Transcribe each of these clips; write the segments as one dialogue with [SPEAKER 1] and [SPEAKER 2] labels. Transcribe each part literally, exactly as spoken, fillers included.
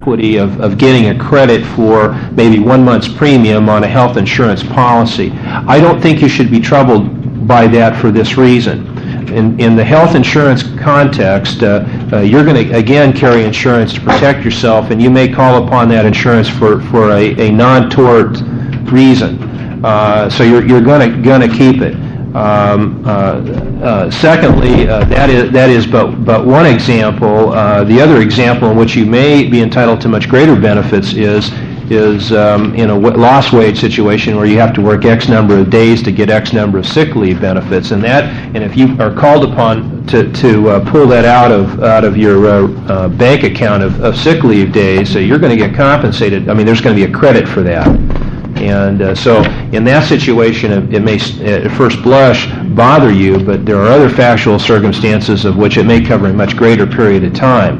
[SPEAKER 1] Of, of getting a credit for maybe one month's premium on a health insurance policy. I don't think you should be troubled by that for this reason. In, in the health insurance context, uh, uh, you're going to again carry insurance to protect yourself, and you may call upon that insurance for, for a, a non-tort reason. Uh, so you're, you're going to going to keep it. Um, uh, uh, secondly, uh, that is that is but but one example. Uh, the other example in which you may be entitled to much greater benefits is is um, in a w- lost wage situation where you have to work X number of days to get X number of sick leave benefits, and that and if you are called upon to to uh, pull that out of out of your uh, uh, bank account of, of sick leave days, so you're going to get compensated. I mean, there's going to be a credit for that. And uh, so in that situation, it, it may, at first blush, bother you, but there are other factual circumstances of which it may cover a much greater period of time.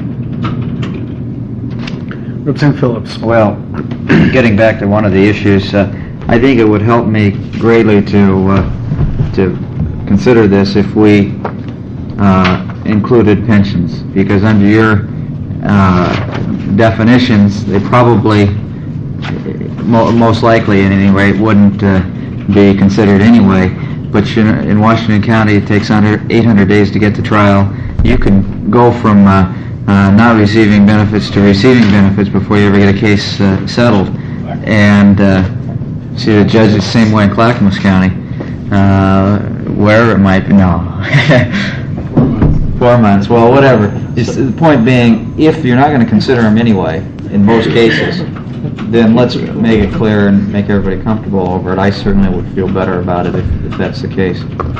[SPEAKER 2] Representative Phillips.
[SPEAKER 3] Well, getting back to one of the issues, uh, I think it would help me greatly to uh, to consider this if we uh, included pensions, because under your uh, definitions, they probably most likely, at any rate, wouldn't uh, be considered anyway. But in Washington County, it takes under eight hundred days to get to trial. You can go from uh, uh, not receiving benefits to receiving benefits before you ever get a case uh, settled. And uh, see, the judge is the same way in Clackamas County, uh, where it might be, no. Four months, well, whatever. Just the point being, if you're not going to consider them anyway, in most cases, then let's make it clear and make everybody comfortable over it. I certainly would feel better about it if, if that's the case.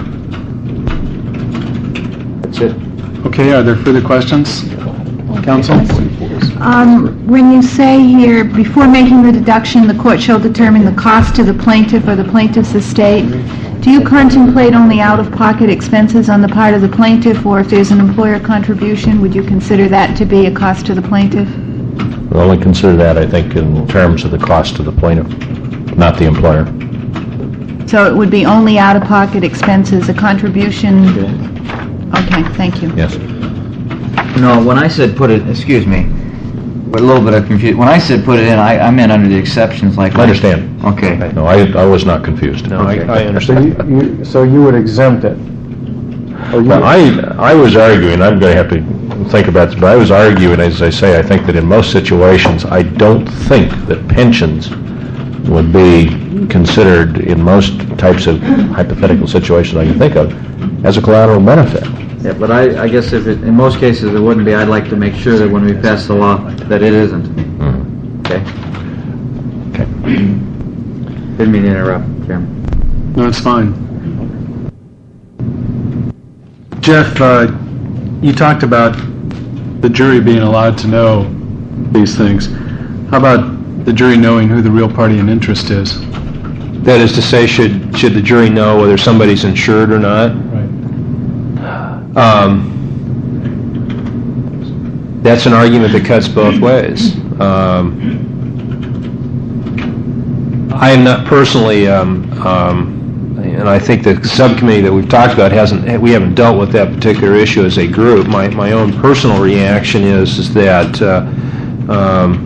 [SPEAKER 3] That's it.
[SPEAKER 2] Okay, are there further questions? Counsel?
[SPEAKER 4] Um, when you say here, before making the deduction, the court shall determine the cost to the plaintiff or the plaintiff's estate, do you contemplate only out-of-pocket expenses on the part of the plaintiff, or if there's an employer contribution, would you consider that to be a cost to the plaintiff?
[SPEAKER 5] We'll only consider that, I think, in terms of the cost to the plaintiff, not the employer.
[SPEAKER 4] So it would be only out-of-pocket expenses, a contribution? Okay, thank you.
[SPEAKER 5] Yes.
[SPEAKER 3] No, when I said put it, excuse me, a little bit of confusion. When I said put it in, I, I meant under the exceptions, like...
[SPEAKER 5] I understand.
[SPEAKER 3] Okay.
[SPEAKER 5] No, I, I was not confused.
[SPEAKER 1] No,
[SPEAKER 3] okay.
[SPEAKER 1] I, I understand.
[SPEAKER 2] So you, you, so you would exempt it? Or you
[SPEAKER 5] Well, I, I was arguing, I'm going to have to think about this, but I was arguing, as I say, I think that in most situations, I don't think that pensions would be considered in most types of hypothetical situations I can think of as a collateral benefit.
[SPEAKER 3] Yeah, but I, I guess if it, in most cases it wouldn't be, I'd like to make sure that when we pass the law, that it isn't.
[SPEAKER 5] Mm.
[SPEAKER 3] Okay?
[SPEAKER 5] Okay.
[SPEAKER 3] Didn't mean to interrupt, Chairman.
[SPEAKER 2] No, it's fine. Jeff, uh, you talked about the jury being allowed to know these things. How about the jury knowing who the real party in interest is?
[SPEAKER 1] That is to say, should should the jury know whether somebody's insured or not?
[SPEAKER 2] Right.
[SPEAKER 1] Um, that's an argument that cuts both ways. Um, I am not personally, um, um, and I think the subcommittee that we've talked about hasn't, we haven't dealt with that particular issue as a group. My my own personal reaction is is that uh, um,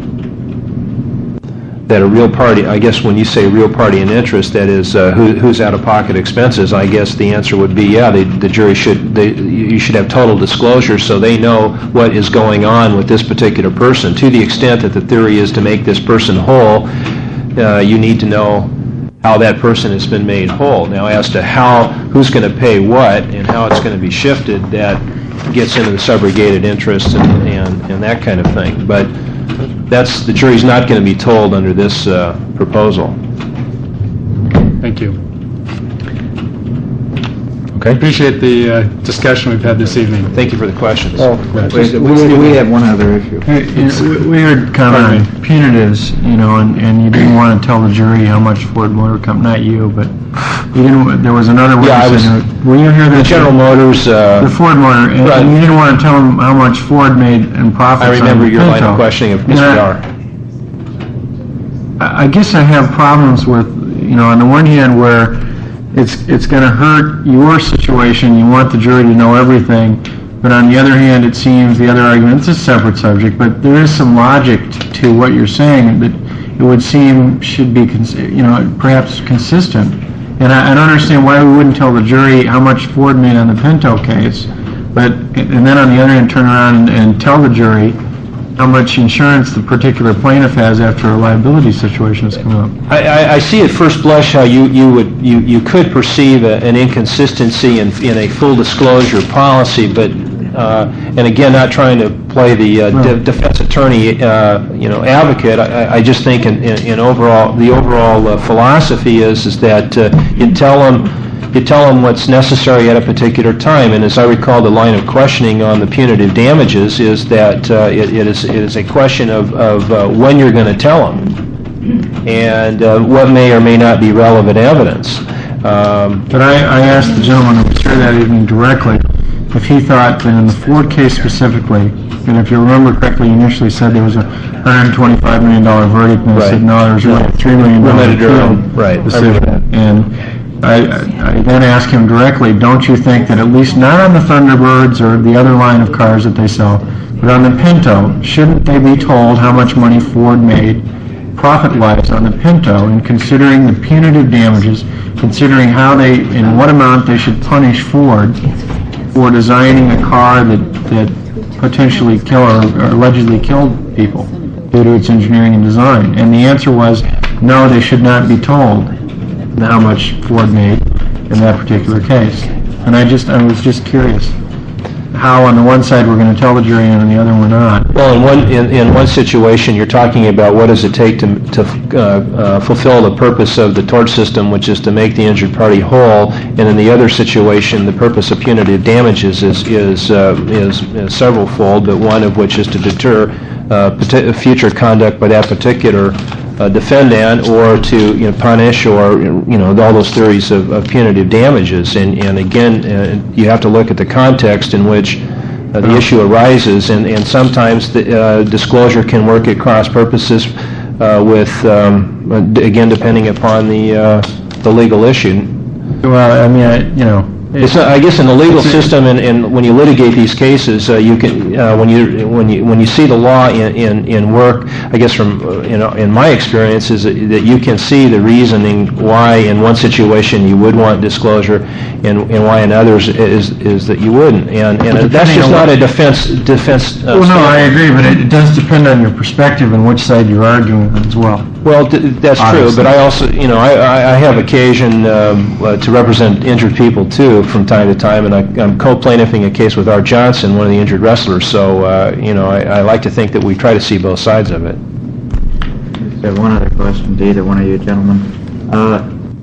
[SPEAKER 1] that a real party, I guess when you say real party in interest, that is uh, who, who's out-of-pocket expenses, I guess the answer would be, yeah, they, the jury should, they, you should have total disclosure so they know what is going on with this particular person. To the extent that the theory is to make this person whole, uh, you need to know how that person has been made whole. Now, as to how, who's going to pay what and how it's going to be shifted, that gets into the subrogated interests and, and, and that kind of thing. But that's, the jury's not going to be told under this uh, proposal.
[SPEAKER 2] Thank you.
[SPEAKER 5] Okay.
[SPEAKER 2] Appreciate the uh, discussion we've had this evening.
[SPEAKER 1] Thank you for the questions.
[SPEAKER 2] Oh,
[SPEAKER 3] Wait, we, we have one other issue.
[SPEAKER 6] Hey, you know, we we heard kind of punitives, you know, and, and you didn't want to tell the jury how much Ford Motor Company, not you, but you didn't. There was another witness.
[SPEAKER 1] Yeah, I was.
[SPEAKER 6] In there. Were you here?
[SPEAKER 1] The
[SPEAKER 6] that
[SPEAKER 1] General Motors. Uh,
[SPEAKER 6] the Ford Motor, and,
[SPEAKER 1] right.
[SPEAKER 6] and you didn't want to tell them how much Ford made in profits.
[SPEAKER 1] I remember
[SPEAKER 6] on
[SPEAKER 1] your line
[SPEAKER 6] Pinto.
[SPEAKER 1] of questioning of Mister
[SPEAKER 6] Yeah.
[SPEAKER 1] Dar.
[SPEAKER 6] I I guess I have problems with, you know, on the one hand where it's it's going to hurt your situation, you want the jury to know everything, But on the other hand, it seems the other argument, it's a separate subject, but there is some logic t- to what you're saying that it would seem should be, cons- you know, perhaps consistent. And I, I don't understand why we wouldn't tell the jury how much Ford made on the Pinto case, but, and then on the other hand, turn around and, and tell the jury how much insurance the particular plaintiff has after a liability situation has come up.
[SPEAKER 1] I, I, I see at first blush how you, you would you, you could perceive a, an inconsistency in, in a full disclosure policy, but uh, and again, not trying to play the uh, de- defense attorney, uh, you know, advocate. I, I just think in, in, in overall the overall uh, philosophy is is that uh, you tell them. You tell them what's necessary at a particular time, and as I recall, the line of questioning on the punitive damages is that uh, it, it is it is a question of, of uh, when you're going to tell them, and uh, what may or may not be relevant evidence. Um,
[SPEAKER 6] But I, I asked the gentleman who was here that evening directly if he thought that in the Ford case specifically, and if you remember correctly, you initially said there was a one hundred twenty-five million dollars verdict, and I
[SPEAKER 1] Right.
[SPEAKER 6] said, no, there was really a three million dollars
[SPEAKER 1] Limited
[SPEAKER 6] appeal
[SPEAKER 1] around- right.
[SPEAKER 6] decision. And I, I then asked him directly, don't you think that at least not on the Thunderbirds or the other line of cars that they sell, but on the Pinto, shouldn't they be told how much money Ford made profit-wise on the Pinto, and considering the punitive damages, considering how they, in what amount they should punish Ford for designing a car that, that potentially kill or, or allegedly killed people due to its engineering and design? And the answer was, no, they should not be told how much Ford made in that particular case. And I just, I was just curious how on the one side we're going to tell the jury and on the other we're not.
[SPEAKER 1] Well, in one in, in one situation, you're talking about what does it take to to uh, uh, fulfill the purpose of the tort system, which is to make the injured party whole. And in the other situation, the purpose of punitive damages is is uh, is, is several-fold, but one of which is to deter uh, pati- future conduct by that particular uh, defendant, or to you know, punish, or you know all those theories of, of punitive damages. And and again, uh, you have to look at the context in which Uh, the issue arises, and, and sometimes the uh, disclosure can work at cross purposes uh, with, um, uh, again, depending upon the uh, the legal issue.
[SPEAKER 6] Well, I mean, I, you know,
[SPEAKER 1] It's not, I guess in the legal system, and, and when you litigate these cases, uh, you can uh, when you when you when you see the law in, in, in work, I guess from uh, you know in my experience is that, that you can see the reasoning why in one situation you would want disclosure, and, and why in others is is that you wouldn't, and and that's just not a defense defense. Uh,
[SPEAKER 6] well, no, I
[SPEAKER 1] standard.
[SPEAKER 6] agree, but it, it does depend on your perspective and which side you're arguing on as well.
[SPEAKER 1] Well, th- that's true,
[SPEAKER 6] Obviously.
[SPEAKER 1] but I also, you know, I, I I have occasion um, uh, to represent injured people too from time to time, and I, I'm co-plaintiffing a case with Art Johnson, one of the injured wrestlers. So, uh, you know, I, I like to think that we try to see both sides of it.
[SPEAKER 3] I have one other question to either one of you gentlemen. Uh,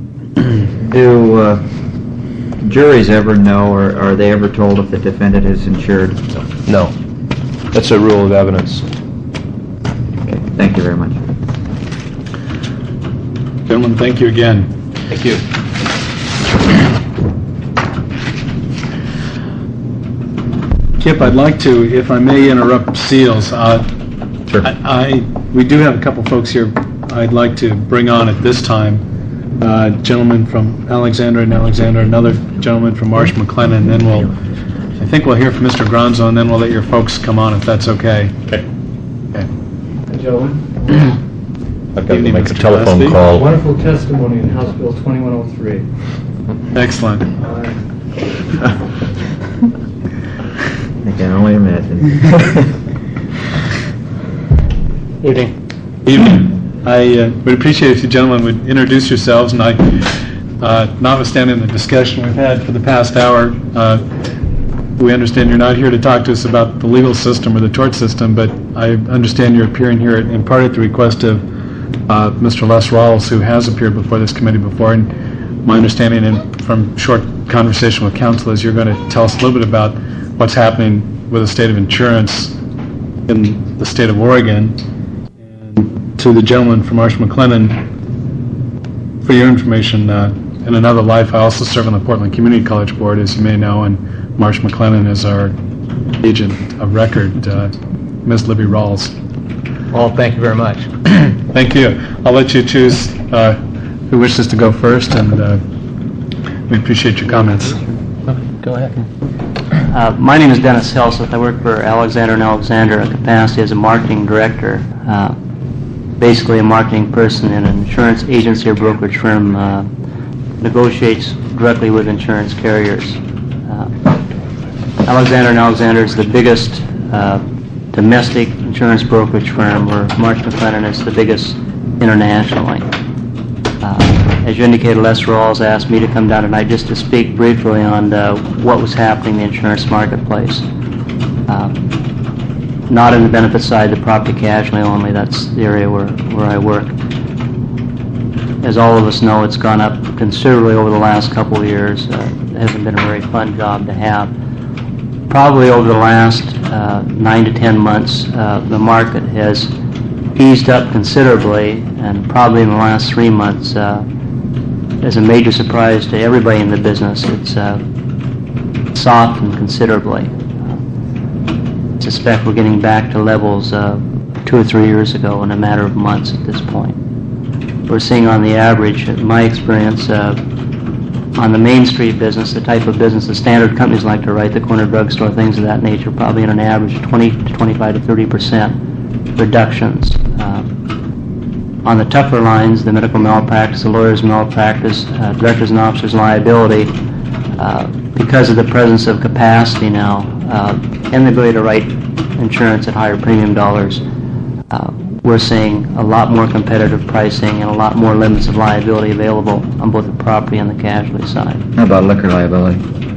[SPEAKER 3] do uh, juries ever know, or are they ever told if the defendant is insured?
[SPEAKER 1] No, that's a rule of evidence.
[SPEAKER 3] Okay, thank you very much.
[SPEAKER 2] Gentlemen, thank you again.
[SPEAKER 1] Thank you.
[SPEAKER 2] Kip, I'd like to, if I may interrupt Seals. Uh,
[SPEAKER 5] Sure.
[SPEAKER 2] I, I- we do have a couple folks here I'd like to bring on at this time. Uh, Gentleman from Alexander and Alexander, another gentleman from Marsh McLennan, then we'll, I think we'll hear from Mister Gronzo, and then we'll let your folks come on if that's okay.
[SPEAKER 5] Okay.
[SPEAKER 2] Okay.
[SPEAKER 5] I've got to
[SPEAKER 2] Evening,
[SPEAKER 5] make a
[SPEAKER 2] Mister
[SPEAKER 5] telephone
[SPEAKER 2] Gillespie.
[SPEAKER 5] call.
[SPEAKER 7] Wonderful testimony in House Bill twenty-one oh three.
[SPEAKER 2] Excellent.
[SPEAKER 3] I can only imagine.
[SPEAKER 7] Evening.
[SPEAKER 2] Evening. I uh, would appreciate if you gentlemen would introduce yourselves, and I, uh, notwithstanding the discussion we've had for the past hour, uh, we understand you're not here to talk to us about the legal system or the tort system, but I understand you're appearing here in part at the request of uh, Mister Les Rawls, who has appeared before this committee before. And my understanding, and from short conversation with counsel, is you're going to tell us a little bit about what's happening with the state of insurance in the state of Oregon. And to the gentleman from Marsh McLennan, for your information, uh, in another life, I also serve on the Portland Community College Board, as you may know, and Marsh McLennan is our agent of record, uh, Miz Libby Rawls.
[SPEAKER 7] Well, thank you very much.
[SPEAKER 2] Thank you. I'll let you choose uh, who wishes to go first, and uh, we appreciate your comments.
[SPEAKER 7] Go ahead.
[SPEAKER 8] Uh, my name is Dennis Helseth. I work for Alexander and Alexander in capacity as a marketing director. Uh, basically a marketing person in an insurance agency or brokerage firm uh, negotiates directly with insurance carriers. Uh, Alexander and Alexander is the biggest uh, domestic insurance brokerage firm, where Marsh McLennan is the biggest internationally. Uh, as you indicated, Les Rawls asked me to come down tonight just to speak briefly on uh, what was happening in the insurance marketplace. Uh, not in the benefit side, the property casualty only. That's the area where, where I work. As all of us know, it's gone up considerably over the last couple of years. Uh, it hasn't been a very fun job to have. Probably over the last uh, nine to ten months, uh, the market has eased up considerably, and probably in the last three months, uh, as a major surprise to everybody in the business, it's uh, softened considerably. I suspect we're getting back to levels uh, two or three years ago in a matter of months at this point. We're seeing on the average, in my experience, uh, on the Main Street business, the type of business the standard companies like to write, the corner drugstore, things of that nature, probably on an average of twenty to twenty-five to thirty percent reductions. Um, on the tougher lines, the medical malpractice, the lawyer's malpractice, uh, directors and officers liability, uh, because of the presence of capacity now uh, and the ability to write insurance at higher premium dollars, uh, we're seeing a lot more competitive pricing and a lot more limits of liability available on both the property and the casualty side.
[SPEAKER 3] How about liquor liability?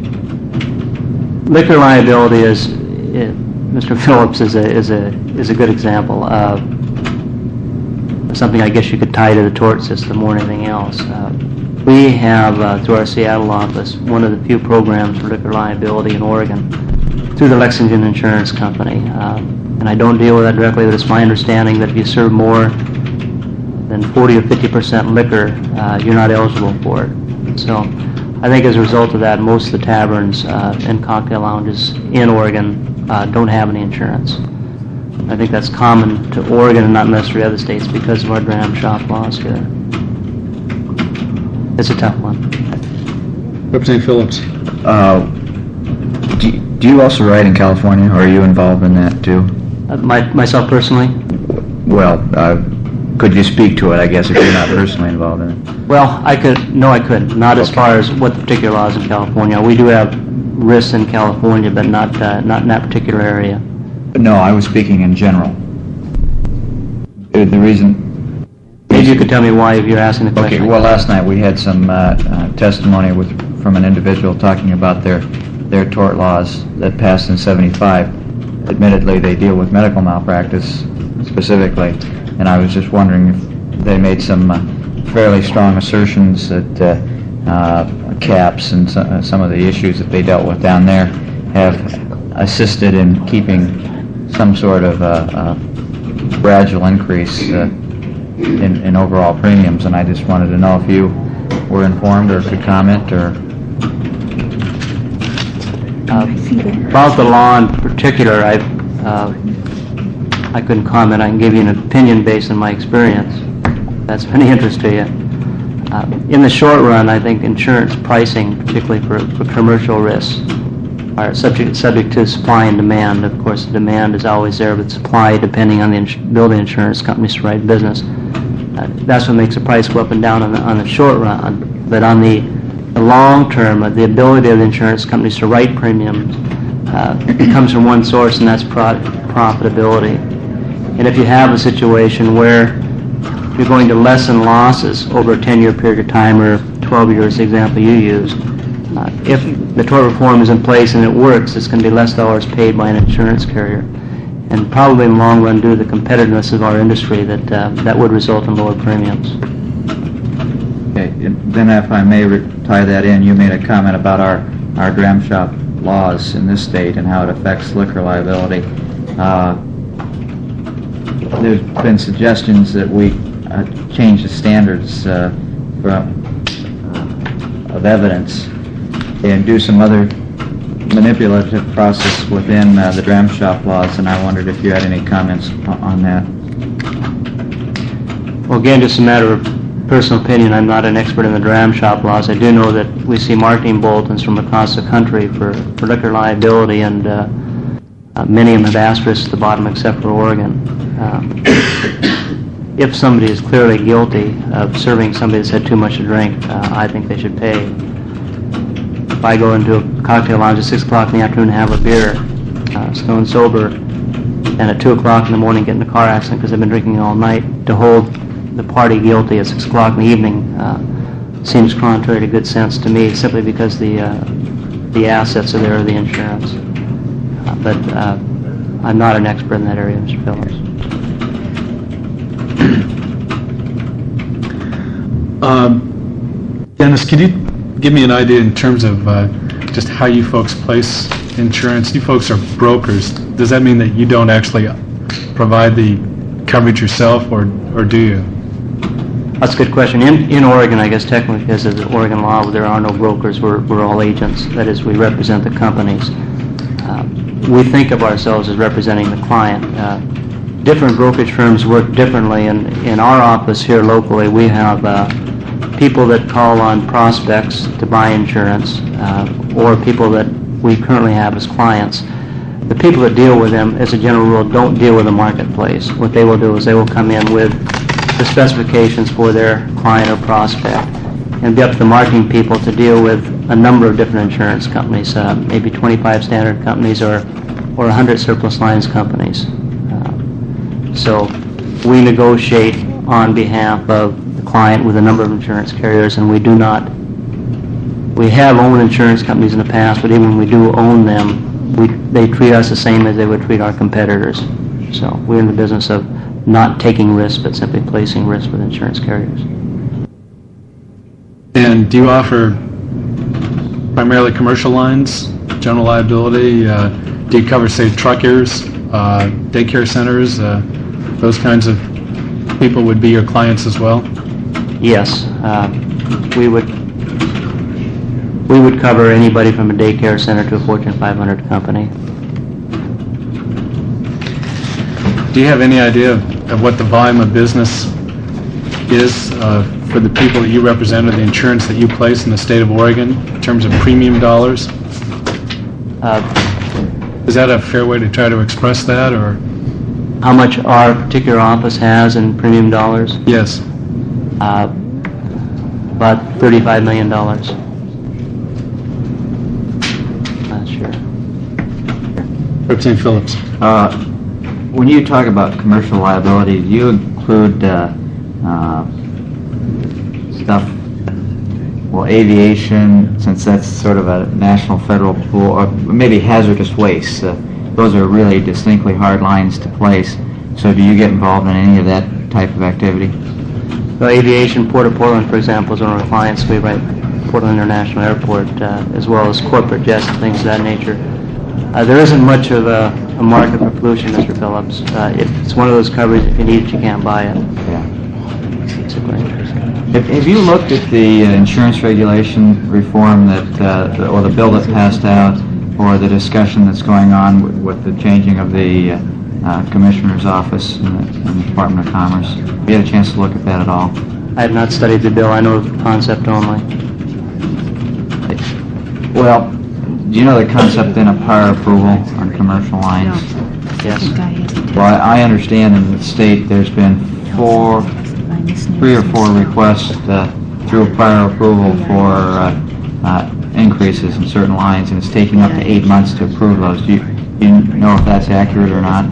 [SPEAKER 8] Liquor liability is, it, Mister Phillips is a is a is a good example. Uh, something I guess you could tie to the tort system more than anything else. Uh, we have uh, through our Seattle office one of the few programs for liquor liability in Oregon through the Lexington Insurance Company. Uh, And I don't deal with that directly, but it's my understanding that if you serve more than forty or fifty percent liquor, uh, you're not eligible for it. So I think as a result of that, most of the taverns uh, and cocktail lounges in Oregon uh, don't have any insurance. I think that's common to Oregon and not necessarily other states because of our dram shop laws here. It's a tough one.
[SPEAKER 2] Representative Phillips.
[SPEAKER 3] Uh, do, do you also write in California, or are you involved in that too?
[SPEAKER 8] Uh, my, myself personally?
[SPEAKER 3] Well, uh, could you speak to it, I guess, if you're not personally involved in it?
[SPEAKER 8] Well, I could, no I couldn't, not as far as what the particular laws in California. We do have risks in California, but not, uh, not in that particular area.
[SPEAKER 3] No, I was speaking in general. Uh, The reason...
[SPEAKER 8] Maybe you could tell me why if you're asking the question.
[SPEAKER 3] Okay, well, last night we had some uh, uh, testimony with, from an individual talking about their, their tort laws that passed in seventy-five. Admittedly, they deal with medical malpractice specifically, and I was just wondering if they made some uh, fairly strong assertions that uh, uh, caps and so, uh, some of the issues that they dealt with down there have assisted in keeping some sort of uh, uh, gradual increase uh, in, in overall premiums, and I just wanted to know if you were informed or could comment or...
[SPEAKER 8] Uh, about the law in particular, I uh, I couldn't comment. I can give you an opinion based on my experience. That's of any interest to you. Uh, in the short run, I think insurance pricing, particularly for, for commercial risks, are subject subject to supply and demand. Of course, the demand is always there, but supply, depending on the ins- building insurance companies to write business, uh, that's what makes the price go up and down on the, on the short run. But on the The long term, uh, the ability of the insurance companies to write premiums uh, comes from one source, and that's pro- profitability. And if you have a situation where you're going to lessen losses over a ten-year period of time, or twelve years, the example you used, uh, if the tort reform is in place and it works, it's going to be less dollars paid by an insurance carrier. And probably in the long run, due to the competitiveness of our industry, that uh, that would result in lower premiums.
[SPEAKER 3] Okay, then if I may re- tie that in, you made a comment about our, our dram shop laws in this state and how it affects liquor liability. Uh, there's been suggestions that we uh, change the standards uh, from, uh, of evidence and do some other manipulative process within uh, the dram shop laws, and I wondered if you had any comments on, on that.
[SPEAKER 8] Well, again, just a matter of personal opinion, I'm not an expert in the dram shop laws. I do know that we see marketing bulletins from across the country for, for liquor liability, and uh, uh, many of them have asterisks at the bottom except for Oregon. Um, if somebody is clearly guilty of serving somebody that's had too much to drink, uh, I think they should pay. If I go into a cocktail lounge at six o'clock in the afternoon and have a beer, uh, stone sober, and at two o'clock in the morning get in a car accident because I've been drinking all night, to hold the party guilty at six o'clock in the evening uh, seems contrary to good sense to me, simply because the uh, the assets are there, the insurance. Uh, but uh, I'm not an expert in that area, Mister Phillips.
[SPEAKER 2] Um, Dennis, could you give me an idea in terms of uh, just how you folks place insurance? You folks are brokers. Does that mean that you don't actually provide the coverage yourself, or or do you?
[SPEAKER 8] That's a good question. In, in Oregon, I guess technically because of the Oregon law, there are no brokers. We're, we're all agents. That is, we represent the companies. Uh, we think of ourselves as representing the client. Uh, different brokerage firms work differently. And in our office here locally, we have uh, people that call on prospects to buy insurance, uh, or people that we currently have as clients. The people that deal with them, as a general rule, don't deal with the marketplace. What they will do is they will come in with the specifications for their client or prospect, and be up to the marketing people to deal with a number of different insurance companies, uh, maybe twenty-five standard companies or or one hundred surplus lines companies. Uh, so we negotiate on behalf of the client with a number of insurance carriers, and we do not, we have owned insurance companies in the past, but even when we do own them, we, they treat us the same as they would treat our competitors. So we're in the business of not taking risks, but simply placing risks with insurance carriers.
[SPEAKER 2] And do you offer primarily commercial lines, general liability? Uh, do you cover, say, truckers, uh, daycare centers? Uh, those kinds of people would be your clients as well?
[SPEAKER 8] Yes, uh, we would. We would cover anybody from a daycare center to a Fortune five hundred company.
[SPEAKER 2] Do you have any idea of, of what the volume of business is uh, for the people that you represent, or the insurance that you place in the state of Oregon, in terms of premium dollars?
[SPEAKER 8] Uh,
[SPEAKER 2] Is that a fair way to try to express that, or?
[SPEAKER 8] how much our particular office has in premium dollars?
[SPEAKER 2] Yes.
[SPEAKER 8] Uh, about thirty-five million dollars. Not sure.
[SPEAKER 2] Representative Phillips.
[SPEAKER 3] Uh, When you talk about commercial liability, do you include uh, uh, stuff, well, aviation, since that's sort of a national federal pool, or maybe hazardous waste? Uh, those are really distinctly hard lines to place. So do you get involved in any of that type of activity?
[SPEAKER 8] Well, aviation, Port of Portland, for example, is one of our clients. We write Portland International Airport, uh, as well as corporate jets and things of that nature. Uh, there isn't much of a, a market for pollution, Mister Phillips. Uh, it's one of those coverages, if you need it, you can't buy it.
[SPEAKER 3] Yeah.
[SPEAKER 8] Basically.
[SPEAKER 3] Have, have you looked at the uh, insurance regulation reform that, uh, the, or the bill that passed out, or the discussion that's going on with, with the changing of the uh, uh, Commissioner's office in the, in the Department of Commerce? Have you had a chance to look at that at all?
[SPEAKER 8] I have not studied the bill. I know the concept only.
[SPEAKER 3] Well, do you know the concept in a prior approval on commercial lines?
[SPEAKER 8] Yes.
[SPEAKER 3] Well, I I understand in the state there's been four, three or four requests uh, through a prior approval for uh, uh, increases in certain lines, and it's taking up to eight months to approve those. Do you, do you know if that's accurate or not?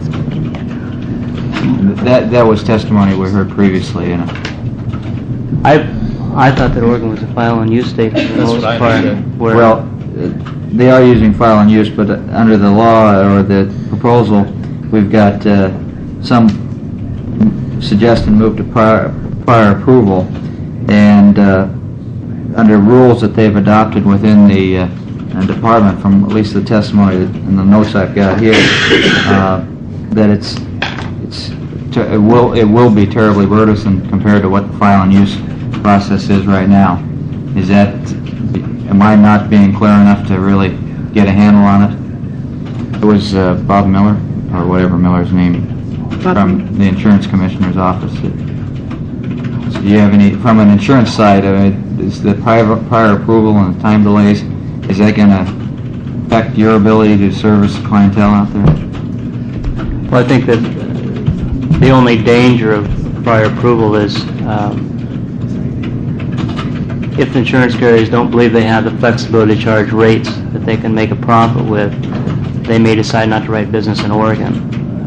[SPEAKER 3] That that was testimony we heard previously. You know.
[SPEAKER 8] I I thought that Oregon was a file and use state for the
[SPEAKER 7] That's
[SPEAKER 8] most
[SPEAKER 7] what I
[SPEAKER 8] part.
[SPEAKER 7] understood.
[SPEAKER 8] Where
[SPEAKER 3] Well, uh, they are using file and use, but uh, under the law or the proposal, we've got uh, some suggest and move to prior, prior approval, and uh, under rules that they've adopted within the uh, uh, department, from at least the testimony that, and the notes I've got here, uh, that it's it's ter- it will it will be terribly burdensome compared to what the file and use process is right now. Is that, am I not being clear enough to really get a handle on it? It was uh, Bob Miller, or whatever Miller's name, from the Insurance Commissioner's office that do you have any, from an insurance side, I mean, is the prior, prior approval and the time delays, is that going to affect your ability to service clientele out there?
[SPEAKER 8] Well, I think that the only danger of prior approval is um, if the insurance carriers don't believe they have the flexibility to charge rates that they can make a profit with, they may decide not to write business in Oregon.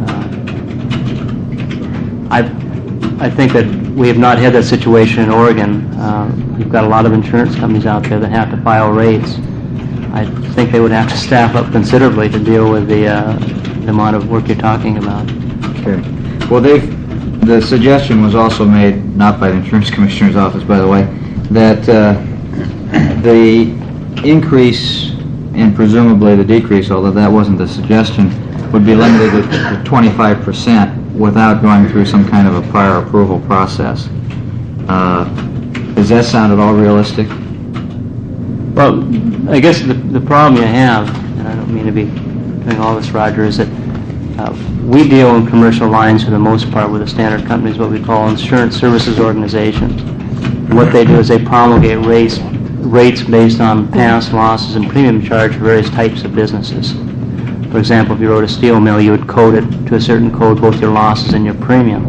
[SPEAKER 8] Uh, I I think that we have not had that situation in Oregon. Uh, you've got a lot of insurance companies out there that have to file rates. I think they would have to staff up considerably to deal with the, uh, the amount of work you're talking about.
[SPEAKER 3] Okay. Well, they've, the suggestion was also made, not by the Insurance Commissioner's Office, by the way, that uh, the increase and presumably the decrease, although that wasn't the suggestion, would be limited to twenty-five percent without going through some kind of a prior approval process. Uh, does that sound at all realistic?
[SPEAKER 8] Well, I guess the, the problem you have, and I don't mean to be doing all this, Roger, is that uh, we deal in commercial lines for the most part with the standard companies, what we call insurance services organizations. What they do is they promulgate rates, rates based on past losses and premium charge for various types of businesses. For example, if you wrote a steel mill, you would code it to a certain code, both your losses and your premium.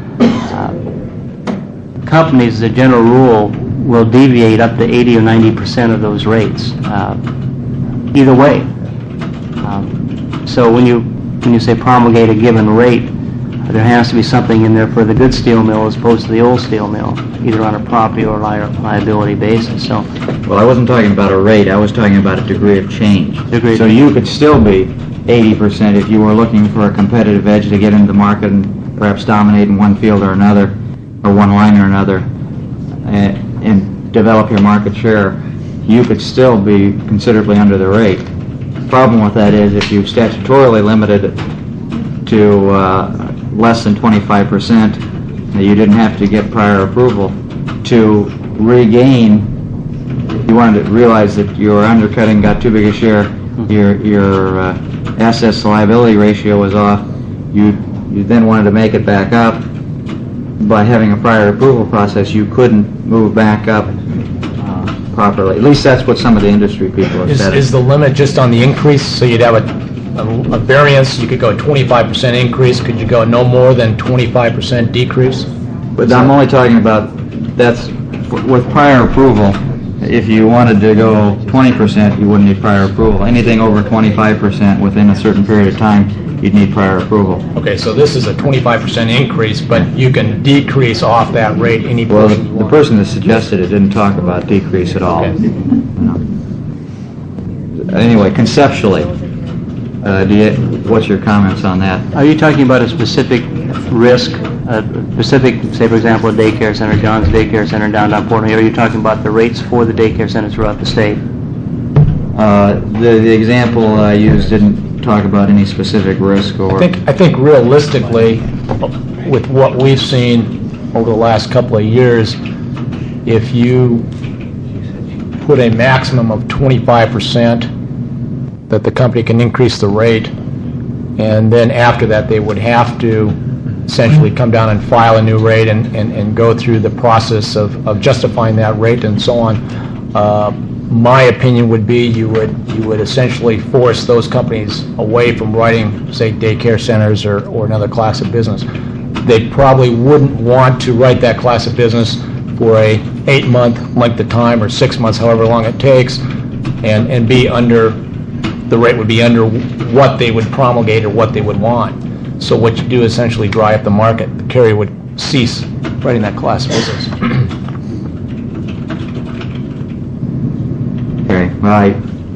[SPEAKER 8] Uh, companies, as a general rule, will deviate up to eighty or ninety percent of those rates, uh, either way. Um, so when you when you say promulgate a given rate, uh, there has to be something in there for the good steel mill as opposed to the old steel mill, either on a property or li- liability basis. So,
[SPEAKER 3] well, I wasn't talking about a rate. I was talking about a degree of change.
[SPEAKER 8] Degree
[SPEAKER 3] so
[SPEAKER 8] of
[SPEAKER 3] you could still be eighty percent if you were looking for a competitive edge to get into the market and perhaps dominate in one field or another, or one line or another, and, and develop your market share. You could still be considerably under the rate. The problem with that is if you statutorily limited it to uh, less than twenty-five percent, you didn't have to get prior approval to regain. You wanted to realize that you were undercutting, got too big a share, your your uh, assets to liability ratio was off. You you then wanted to make it back up. By having a prior approval process, you couldn't move back up uh, properly. At least that's what some of the industry people have
[SPEAKER 7] Is,
[SPEAKER 3] said.
[SPEAKER 7] is the limit just on the increase, so you'd have a, a, a variance, you could go twenty-five percent increase, could you go no more than twenty-five percent decrease?
[SPEAKER 3] But I'm only talking about, that's, with prior approval, if you wanted to go twenty percent, you wouldn't need prior approval. Anything over twenty-five percent within a certain period of time, you'd need prior approval.
[SPEAKER 7] Okay, so this is a twenty-five percent increase, but you can decrease off that rate any
[SPEAKER 3] Well, the,
[SPEAKER 7] portion you
[SPEAKER 3] the
[SPEAKER 7] want.
[SPEAKER 3] person that suggested it didn't talk about decrease at all.
[SPEAKER 7] Okay.
[SPEAKER 3] No. Anyway, conceptually, uh, do you, what's your comments on that?
[SPEAKER 8] Are you talking about a specific risk, a specific, say for example, a daycare center, John's Daycare Center in downtown Portland, or are you talking about the rates for the daycare centers throughout the state?
[SPEAKER 3] Uh, the, the example I used didn't talk about any specific risk or...
[SPEAKER 7] I think, I think realistically, with what we've seen over the last couple of years, if you put a maximum of twenty-five percent that the company can increase the rate, and then after that they would have to essentially come down and file a new rate and, and, and go through the process of, of justifying that rate and so on. Uh, my opinion would be you would you would essentially force those companies away from writing, say, daycare centers or, or another class of business. They probably wouldn't want to write that class of business for a eight-month length of time or six months, however long it takes, and, and be under, the rate would be under what they would promulgate or what they would want. So what you do is essentially dry up the market. The carrier would cease writing that class of business.
[SPEAKER 3] Okay, well, I,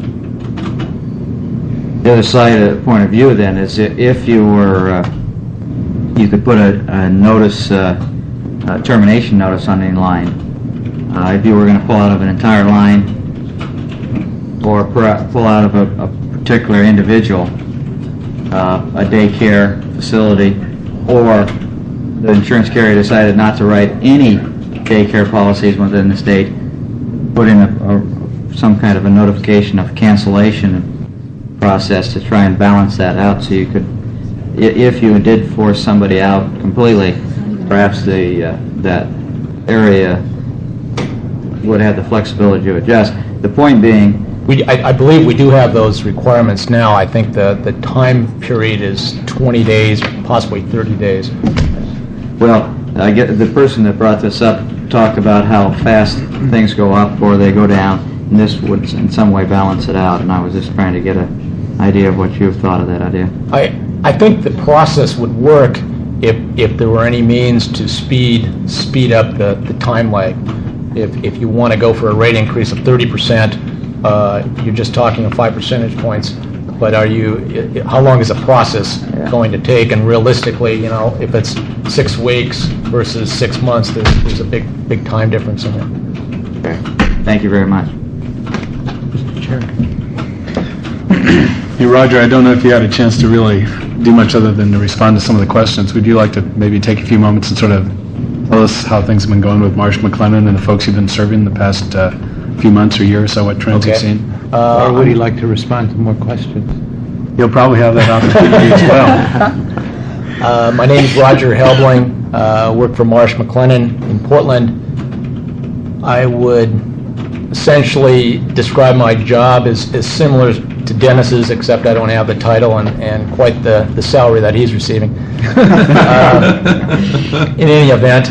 [SPEAKER 3] the other side of the point of view then is i- if you were, uh, you could put a, a notice, uh, a termination notice on any line. Uh, if you were going to pull out of an entire line or per- pull out of a, a particular individual, uh, a daycare facility, or the insurance carrier decided not to write any daycare policies within the state, put in a, a some kind of a notification of cancellation process to try and balance that out, so you could, i- if you did force somebody out completely, perhaps the uh, that area would have the flexibility to adjust. The point being,
[SPEAKER 7] We, I, I believe we do have those requirements now. I think the, the time period is twenty days, possibly thirty days.
[SPEAKER 3] well, I get, the person that brought this up talked about how fast things go up or they go down, and this would in some way balance it out, and I was just trying to get an idea of what you've thought of that idea.
[SPEAKER 7] I, I think the process would work if, if there were any means to speed, speed up the, the time lag. If, if you want to go for a rate increase of thirty percent, uh, you're just talking of five percentage points. But are you, i- i- how long is the process going to take? And realistically, you know, if it's six weeks versus six months, there's, there's a big, big time difference in there.
[SPEAKER 3] Okay. Thank you very much.
[SPEAKER 2] Hey, Roger, I don't know if you had a chance to really do much other than to respond to some of the questions. Would you like to maybe take a few moments and sort of tell us how things have been going with Marsh McLennan and the folks you've been serving the past uh, few months or year or so, what trends you've
[SPEAKER 7] Okay.
[SPEAKER 2] seen?
[SPEAKER 7] Uh,
[SPEAKER 1] Or would he like to respond to more questions?
[SPEAKER 2] You'll probably have that opportunity as well.
[SPEAKER 7] Uh, My name is Roger Helbling, uh, work for Marsh McLennan in Portland. I would essentially describe my job as, as similar to Dennis's, except I don't have the title and, and quite the, the salary that he's receiving. Uh, in any event,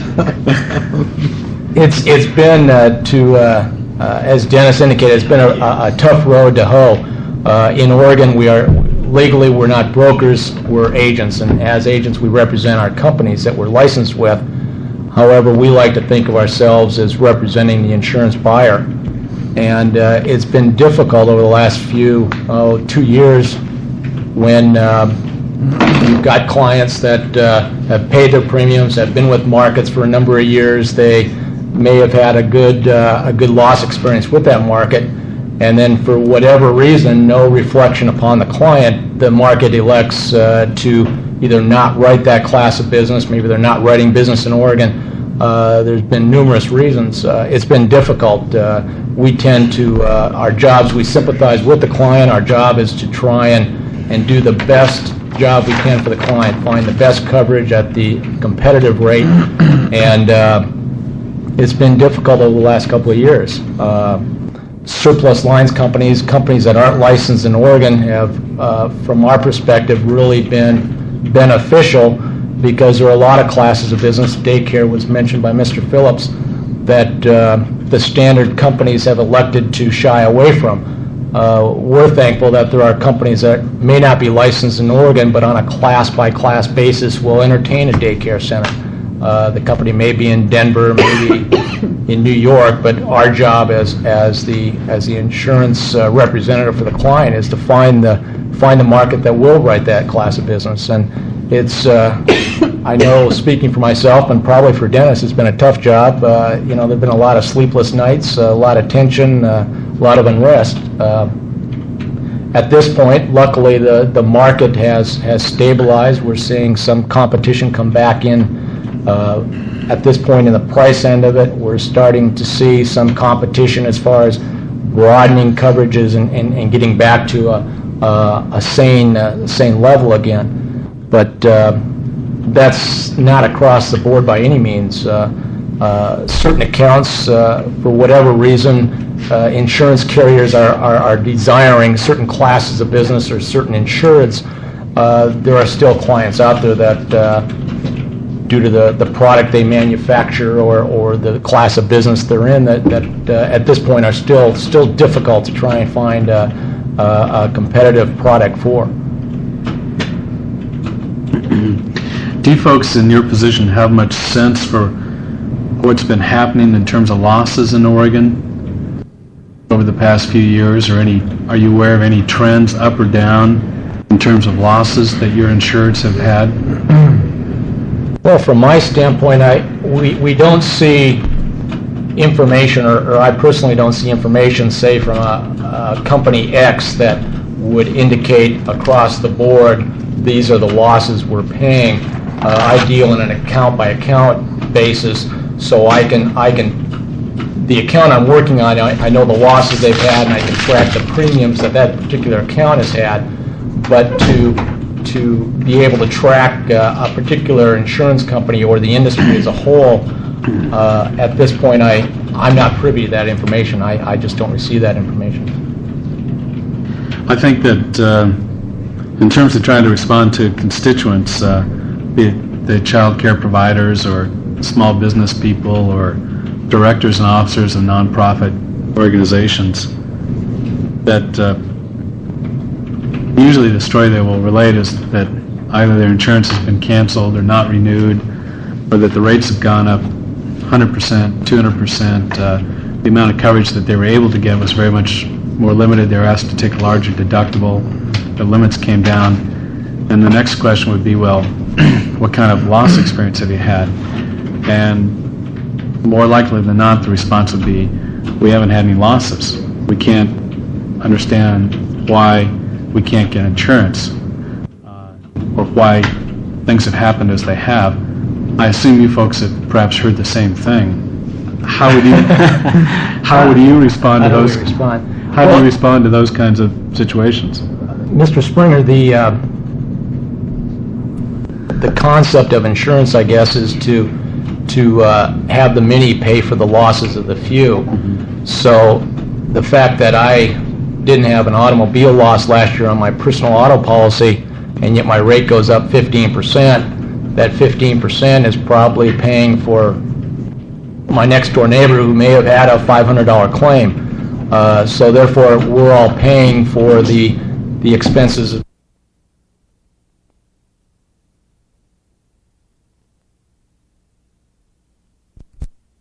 [SPEAKER 7] it's, it's been uh, to, uh, uh, as Dennis indicated, it's been a, a, a tough road to hoe. Uh, in Oregon, we are legally, we're not brokers, we're agents, and as agents, we represent our companies that we're licensed with. However, we like to think of ourselves as representing the insurance buyer. And uh, it's been difficult over the last few, oh, two years when uh, you've got clients that uh, have paid their premiums, have been with markets for a number of years. They may have had a good, uh, a good loss experience with that market. And then for whatever reason, no reflection upon the client, the market elects uh, to either not write that class of business, maybe they're not writing business in Oregon. Uh, there's been numerous reasons. Uh, it's been difficult. Uh, we tend to, uh, our jobs, we sympathize with the client. Our job is to try and, and do the best job we can for the client, find the best coverage at the competitive rate. And uh, it's been difficult over the last couple of years. Uh, surplus lines companies, companies that aren't licensed in Oregon have, uh, from our perspective, really been beneficial because there are a lot of classes of business, daycare was mentioned by Mister Phillips, that uh, the standard companies have elected to shy away from. Uh, we're thankful that there are companies that may not be licensed in Oregon, but on a class-by-class basis will entertain a daycare center. Uh, the company may be in Denver, maybe in New York, but our job as as the as the insurance uh, representative for the client is to find the find the market that will write that class of business. And it's uh, I know, speaking for myself and probably for Dennis, it's been a tough job. Uh, you know, there've been a lot of sleepless nights, a lot of tension, uh, a lot of unrest. Uh, At this point, luckily, the, the market has, has stabilized. We're seeing some competition come back in. Uh, at this point in the price end of it, we're starting to see some competition as far as broadening coverages and, and, and getting back to a, a, a sane, uh, sane level again. But uh, that's not across the board by any means. Uh, uh, certain accounts, uh, for whatever reason, Uh, insurance carriers are, are, are desiring certain classes of business or certain insureds. Uh, there are still clients out there that, uh, due to the, the product they manufacture or, or the class of business they're in, that, that uh, at this point are still still difficult to try and find a, a, a competitive product for.
[SPEAKER 2] Do you folks in your position have much sense for what's been happening in terms of losses in Oregon over the past few years, or any, are you aware of any trends up or down in terms of losses that your insureds have had?
[SPEAKER 7] Well, from my standpoint, I, we, we don't see information, or, or I personally don't see information, say, from a, a company X that would indicate across the board, these are the losses we're paying. Uh, I deal in an account-by-account basis, so I can, I can the account I'm working on, I, I know the losses they've had, and I can track the premiums that that particular account has had. But to to be able to track uh, a particular insurance company or the industry as a whole, uh, at this point, I, I'm not privy to that information. I, I just don't receive that information.
[SPEAKER 2] I think that uh, in terms of trying to respond to constituents, uh, be it the child care providers or small business people or directors and officers of nonprofit organizations, that uh, usually the story they will relate is that either their insurance has been canceled or not renewed, or that the rates have gone up one hundred percent, two hundred percent. Uh, the amount of coverage that they were able to get was very much more limited. They were asked to take a larger deductible. The limits came down. And the next question would be, well, what kind of loss experience have you had? And more likely than not, the response would be, we haven't had any losses. We can't understand why we can't get insurance, uh, or why things have happened as they have. I assume you folks have perhaps heard the same thing. How would you, how would you respond to
[SPEAKER 7] How do we
[SPEAKER 2] those?
[SPEAKER 7] respond?
[SPEAKER 2] How do
[SPEAKER 7] Well-
[SPEAKER 2] you respond to those kinds of situations?
[SPEAKER 7] Mister Springer, the uh, the concept of insurance, I guess, is to to uh, have the many pay for the losses of the few. So the fact that I didn't have an automobile loss last year on my personal auto policy, and yet my rate goes up fifteen percent, that fifteen percent is probably paying for my next door neighbor who may have had a five hundred dollar claim. Uh, so therefore, we're all paying for the the expenses